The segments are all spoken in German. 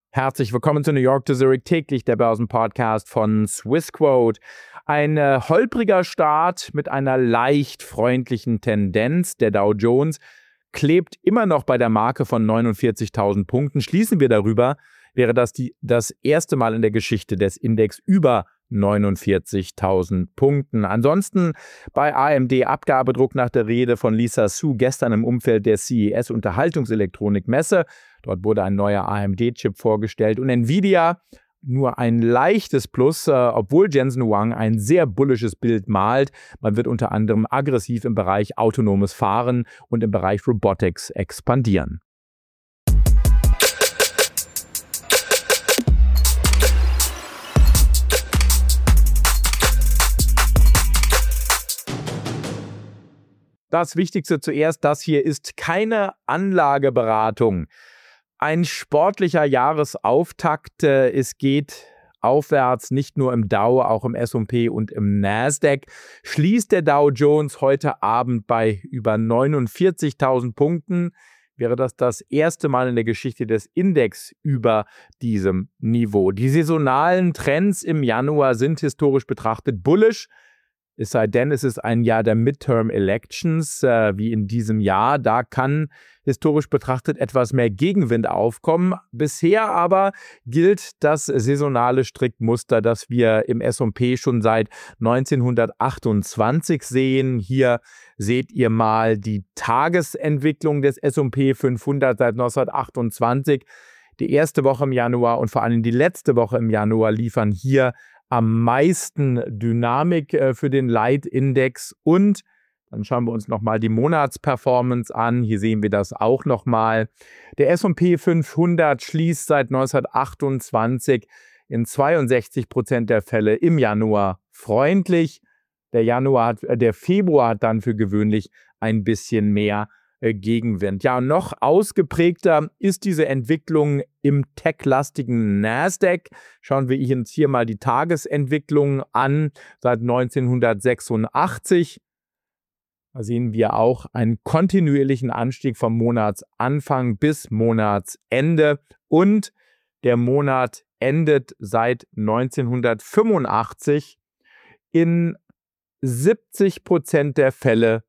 Herzlich willkommen zu New York to Zurich täglich, der Börsenpodcast von Swissquote. Ein holpriger Start mit einer leicht freundlichen Tendenz. Der Dow Jones klebt immer noch bei der Marke von 49.000 Punkten. Schließen wir darüber, wäre das das erste Mal in der Geschichte des Index über 49.000 Punkten. Ansonsten bei AMD Abgabedruck nach der Rede von Lisa Su gestern im Umfeld der CES Unterhaltungselektronikmesse. Dort wurde ein neuer AMD-Chip vorgestellt und Nvidia nur ein leichtes Plus, obwohl Jensen Huang ein sehr bullisches Bild malt. Man wird unter anderem aggressiv im Bereich autonomes Fahren und im Bereich Robotics expandieren. Das Wichtigste zuerst, das hier ist keine Anlageberatung. Ein sportlicher Jahresauftakt. Es geht aufwärts, nicht nur im Dow, auch im S&P und im Nasdaq. Schließt der Dow Jones heute Abend bei über 49.000 Punkten. Wäre das erste Mal in der Geschichte des Index über diesem Niveau. Die saisonalen Trends im Januar sind historisch betrachtet bullish. Es sei denn, es ist ein Jahr der Midterm Elections, wie in diesem Jahr. Da kann historisch betrachtet etwas mehr Gegenwind aufkommen. Bisher aber gilt das saisonale Strickmuster, das wir im S&P schon seit 1928 sehen. Hier seht ihr mal die Tagesentwicklung des S&P 500 seit 1928. Die erste Woche im Januar und vor allem die letzte Woche im Januar liefern hier am meisten Dynamik für den Leitindex. Und dann schauen wir uns nochmal die Monatsperformance an. Hier sehen wir das auch nochmal. Der S&P 500 schließt seit 1928 in 62% der Fälle im Januar freundlich. Der Februar hat dann für gewöhnlich ein bisschen mehr Gegenwind. Ja, noch ausgeprägter ist diese Entwicklung im tech-lastigen Nasdaq. Schauen wir uns hier mal die Tagesentwicklung an seit 1986. Da sehen wir auch einen kontinuierlichen Anstieg vom Monatsanfang bis Monatsende und der Monat endet seit 1985 in 70% der Fälle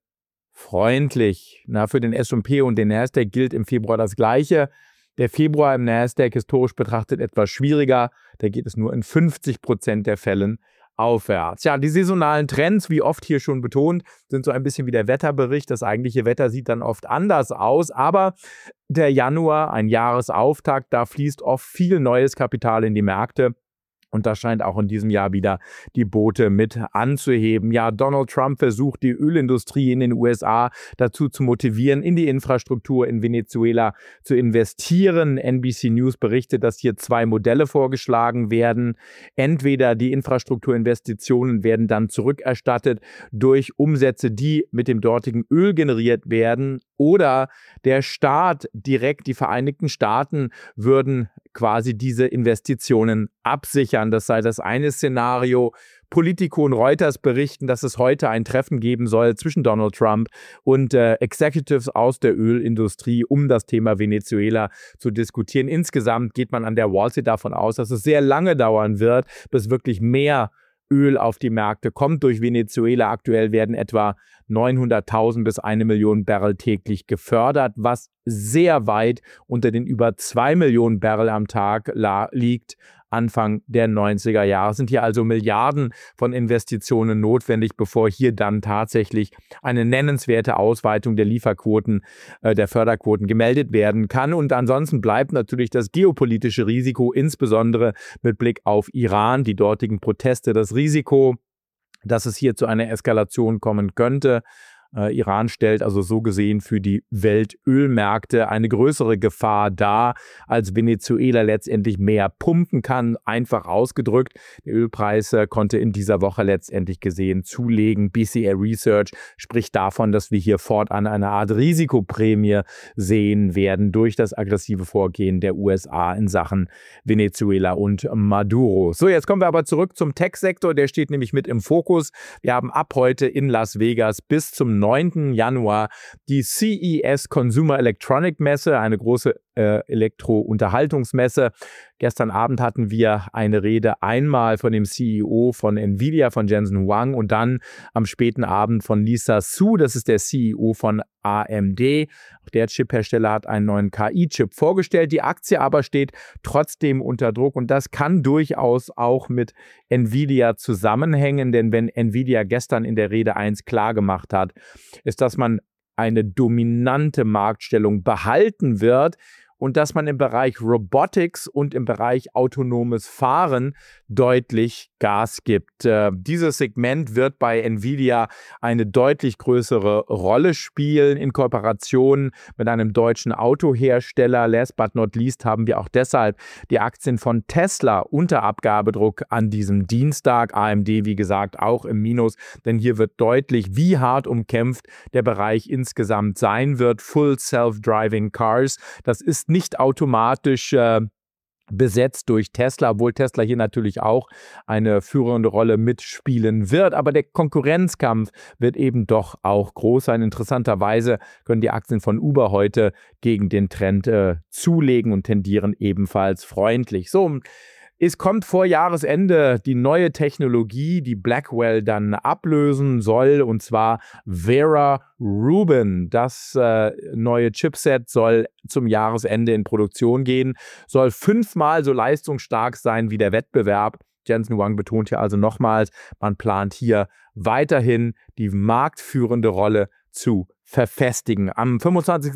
freundlich. Für den S&P und den Nasdaq gilt im Februar das Gleiche. Der Februar im Nasdaq historisch betrachtet etwas schwieriger. Da geht es nur in 50% der Fällen aufwärts. Ja, die saisonalen Trends, wie oft hier schon betont, sind so ein bisschen wie der Wetterbericht. Das eigentliche Wetter sieht dann oft anders aus, aber der Januar, ein Jahresauftakt, da fließt oft viel neues Kapital in die Märkte. Und das scheint auch in diesem Jahr wieder die Boote mit anzuheben. Ja, Donald Trump versucht, die Ölindustrie in den USA dazu zu motivieren, in die Infrastruktur in Venezuela zu investieren. NBC News berichtet, dass hier zwei Modelle vorgeschlagen werden. Entweder die Infrastrukturinvestitionen werden dann zurückerstattet durch Umsätze, die mit dem dortigen Öl generiert werden, oder der Staat direkt, die Vereinigten Staaten, würden quasi diese Investitionen absichern. Das sei das eine Szenario. Politico und Reuters berichten, dass es heute ein Treffen geben soll zwischen Donald Trump und Executives aus der Ölindustrie, um das Thema Venezuela zu diskutieren. Insgesamt geht man an der Wall Street davon aus, dass es sehr lange dauern wird, bis wirklich mehr Öl auf die Märkte kommt durch Venezuela. Aktuell werden etwa 900.000 bis 1 Million Barrel täglich gefördert, was sehr weit unter den über 2 Millionen Barrel am Tag liegt. Anfang der 90er Jahre sind hier also Milliarden von Investitionen notwendig, bevor hier dann tatsächlich eine nennenswerte Ausweitung der Lieferquoten, der Förderquoten gemeldet werden kann. Und ansonsten bleibt natürlich das geopolitische Risiko, insbesondere mit Blick auf Iran, die dortigen Proteste, das Risiko, dass es hier zu einer Eskalation kommen könnte. Iran stellt also so gesehen für die Weltölmärkte eine größere Gefahr dar, als Venezuela letztendlich mehr pumpen kann. Einfach ausgedrückt, der Ölpreis konnte in dieser Woche letztendlich gesehen zulegen. BCA Research spricht davon, dass wir hier fortan eine Art Risikoprämie sehen werden durch das aggressive Vorgehen der USA in Sachen Venezuela und Maduro. So, jetzt kommen wir aber zurück zum Tech-Sektor. Der steht nämlich mit im Fokus. Wir haben ab heute in Las Vegas bis zum 9. Januar die CES Consumer Electronic Messe, eine große Elektro-Unterhaltungsmesse. Gestern Abend hatten wir eine Rede einmal von dem CEO von Nvidia, von Jensen Huang, und dann am späten Abend von Lisa Su, das ist der CEO von AMD. Auch der Chiphersteller hat einen neuen KI-Chip vorgestellt. Die Aktie aber steht trotzdem unter Druck, und das kann durchaus auch mit Nvidia zusammenhängen, denn wenn Nvidia gestern in der Rede eins klar gemacht hat, ist, dass man eine dominante Marktstellung behalten wird und dass man im Bereich Robotics und im Bereich autonomes Fahren deutlich Gas gibt. Dieses Segment wird bei Nvidia eine deutlich größere Rolle spielen in Kooperation mit einem deutschen Autohersteller. Last but not least haben wir auch deshalb die Aktien von Tesla unter Abgabedruck an diesem Dienstag. AMD, wie gesagt, auch im Minus, denn hier wird deutlich, wie hart umkämpft der Bereich insgesamt sein wird. Full Self-Driving Cars, das ist nicht automatisch besetzt durch Tesla, obwohl Tesla hier natürlich auch eine führende Rolle mitspielen wird. Aber der Konkurrenzkampf wird eben doch auch groß sein. Interessanterweise können die Aktien von Uber heute gegen den Trend zulegen und tendieren ebenfalls freundlich. So, es kommt vor Jahresende die neue Technologie, die Blackwell dann ablösen soll, und zwar Vera Rubin. Das neue Chipset soll zum Jahresende in Produktion gehen, soll 5-mal so leistungsstark sein wie der Wettbewerb. Jensen Huang betont hier also nochmals, man plant hier weiterhin die marktführende Rolle zu verfestigen. Am 25.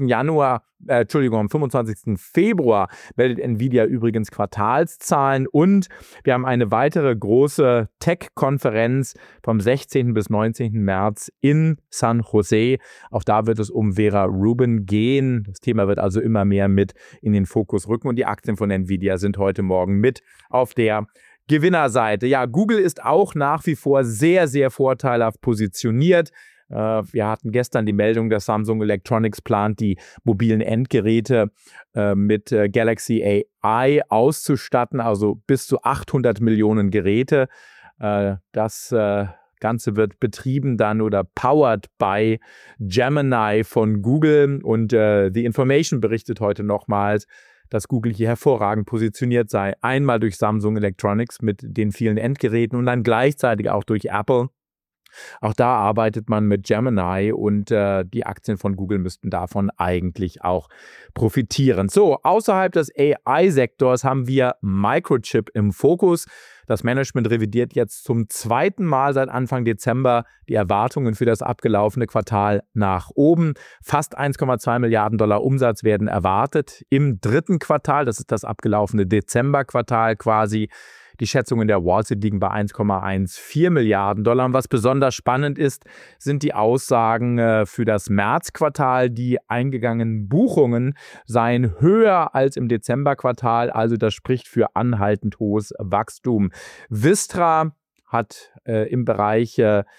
Februar meldet Nvidia übrigens Quartalszahlen, und wir haben eine weitere große Tech-Konferenz vom 16. bis 19. März in San Jose. Auch da wird es um Vera Rubin gehen. Das Thema wird also immer mehr mit in den Fokus rücken, und die Aktien von Nvidia sind heute Morgen mit auf der Gewinnerseite. Ja, Google ist auch nach wie vor sehr, sehr vorteilhaft positioniert. Wir hatten gestern die Meldung, dass Samsung Electronics plant, die mobilen Endgeräte mit Galaxy AI auszustatten, also bis zu 800 Millionen Geräte. Das Ganze wird betrieben dann oder powered by Gemini von Google, und The Information berichtet heute nochmals, dass Google hier hervorragend positioniert sei. Einmal durch Samsung Electronics mit den vielen Endgeräten und dann gleichzeitig auch durch Apple. Auch da arbeitet man mit Gemini, und die Aktien von Google müssten davon eigentlich auch profitieren. So, außerhalb des AI-Sektors haben wir Microchip im Fokus. Das Management revidiert jetzt zum 2. Mal seit Anfang Dezember die Erwartungen für das abgelaufene Quartal nach oben. Fast 1,2 Milliarden Dollar Umsatz werden erwartet im 3. Quartal. Das ist das abgelaufene Dezemberquartal quasi. Die Schätzungen der Wall Street liegen bei 1,14 Milliarden Dollar. Und was besonders spannend ist, sind die Aussagen für das Märzquartal. Die eingegangenen Buchungen seien höher als im Dezemberquartal. Also das spricht für anhaltend hohes Wachstum. Vistra hat im Bereich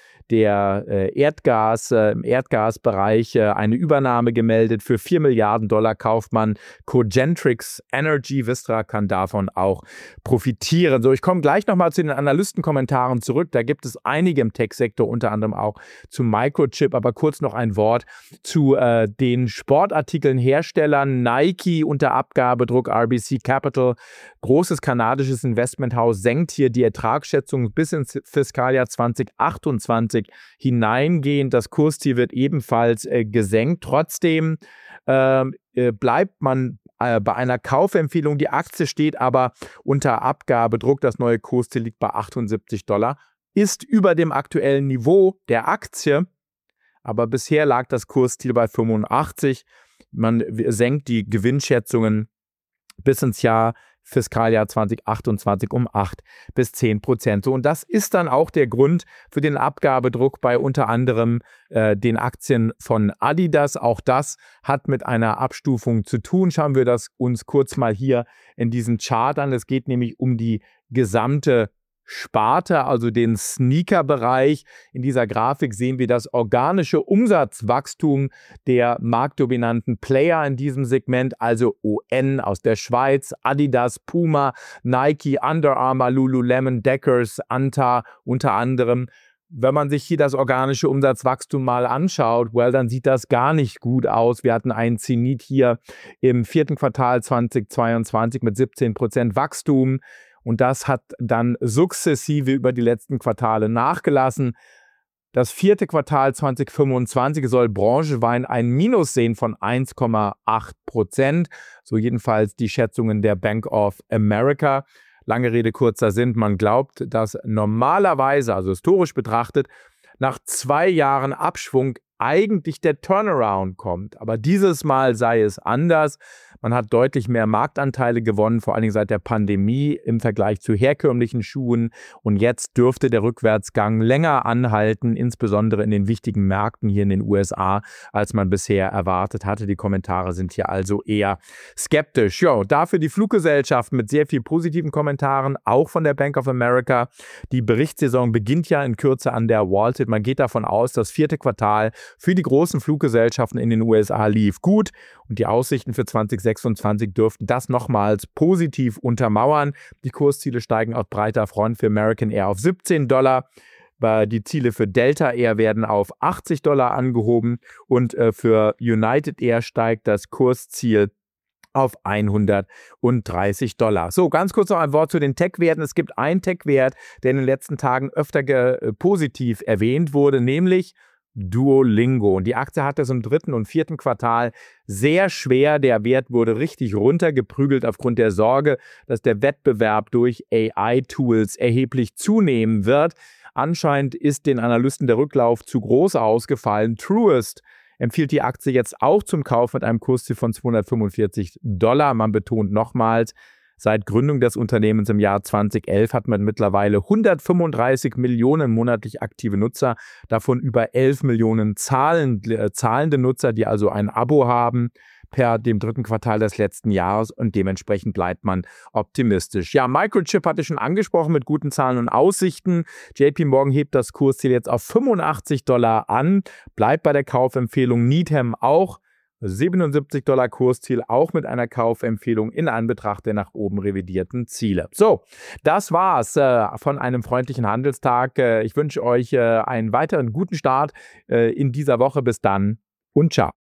im Erdgasbereich eine Übernahme gemeldet. Für 4 Milliarden Dollar kauft man Cogentrix Energy. Vistra kann davon auch profitieren. So, ich komme gleich nochmal zu den Analystenkommentaren zurück. Da gibt es einige im Tech-Sektor, unter anderem auch zu Microchip. Aber kurz noch ein Wort zu den Sportartikeln-Herstellern. Nike unter Abgabedruck, RBC Capital, großes kanadisches Investmenthaus, senkt hier die Ertragsschätzung bis ins Fiskaljahr 2028 hineingehend. Das Kursziel wird ebenfalls gesenkt. Trotzdem bleibt man bei einer Kaufempfehlung. Die Aktie steht aber unter Abgabedruck. Das neue Kursziel liegt bei 78 Dollar, ist über dem aktuellen Niveau der Aktie, aber bisher lag das Kursziel bei 85. Man senkt die Gewinnschätzungen bis ins Fiskaljahr 2028 um 8-10%. So, und das ist dann auch der Grund für den Abgabedruck bei unter anderem den Aktien von Adidas. Auch das hat mit einer Abstufung zu tun. Schauen wir das uns kurz mal hier in diesem Chart an. Es geht nämlich um die gesamte Sparte, also den Sneaker-Bereich. In dieser Grafik sehen wir das organische Umsatzwachstum der marktdominanten Player in diesem Segment, also ON aus der Schweiz, Adidas, Puma, Nike, Under Armour, Lululemon, Deckers, Anta unter anderem. wenn man sich hier das organische Umsatzwachstum mal anschaut, dann sieht das gar nicht gut aus. Wir hatten einen Zenit hier im 4. Quartal 2022 mit 17% Wachstum und das hat dann sukzessive über die letzten Quartale nachgelassen. Das 4. Quartal 2025 soll branchenweit ein Minus sehen von 1,8%, so jedenfalls die Schätzungen der Bank of America. Lange Rede, kurzer Sinn, man glaubt, dass normalerweise, also historisch betrachtet, nach 2 Jahren Abschwung eigentlich der Turnaround kommt. Aber dieses Mal sei es anders. Man hat deutlich mehr Marktanteile gewonnen, vor allen Dingen seit der Pandemie im Vergleich zu herkömmlichen Schuhen. Und jetzt dürfte der Rückwärtsgang länger anhalten, insbesondere in den wichtigen Märkten hier in den USA, als man bisher erwartet hatte. Die Kommentare sind hier also eher skeptisch. Ja, dafür die Fluggesellschaft mit sehr viel positiven Kommentaren, auch von der Bank of America. Die Berichtssaison beginnt ja in Kürze an der Wall Street. Man geht davon aus, das 4. Quartal für die großen Fluggesellschaften in den USA lief gut und die Aussichten für 2026 dürften das nochmals positiv untermauern. Die Kursziele steigen aus breiter Front für American Air auf $17. Die Ziele für Delta Air werden auf $80 angehoben und für United Air steigt das Kursziel auf $130. So, ganz kurz noch ein Wort zu den Tech-Werten. Es gibt einen Tech-Wert, der in den letzten Tagen öfter positiv erwähnt wurde, nämlich Duolingo. Und die Aktie hatte es im 3. und 4. Quartal sehr schwer. Der Wert wurde richtig runtergeprügelt aufgrund der Sorge, dass der Wettbewerb durch AI-Tools erheblich zunehmen wird. Anscheinend ist den Analysten der Rücklauf zu groß ausgefallen. Truist empfiehlt die Aktie jetzt auch zum Kauf mit einem Kursziel von $245. Man betont nochmals, seit Gründung des Unternehmens im Jahr 2011 hat man mittlerweile 135 Millionen monatlich aktive Nutzer, davon über 11 Millionen zahlende Nutzer, die also ein Abo haben per dem 3. Quartal des letzten Jahres und dementsprechend bleibt man optimistisch. Ja, Microchip hatte ich schon angesprochen mit guten Zahlen und Aussichten. JP Morgan hebt das Kursziel jetzt auf $85 an, bleibt bei der Kaufempfehlung. Needham auch. $77 Kursziel, auch mit einer Kaufempfehlung in Anbetracht der nach oben revidierten Ziele. So, das war's von einem freundlichen Handelstag. Ich wünsche euch einen weiteren guten Start in dieser Woche. Bis dann und ciao.